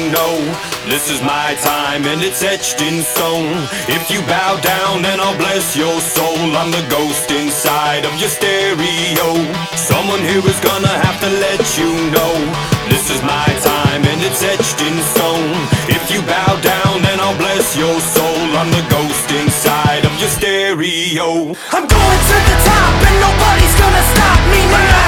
know this is my time and it's etched in stone. If you bow down, then I'll bless your soul. I'm the ghost inside of your stereo. Someone here is gonna have to let you know this is my time and it's etched in stone. If you bow down, then I'll bless your soul. I'm the ghost inside of your stereo. I'm going to the top and nobody's gonna stop me now.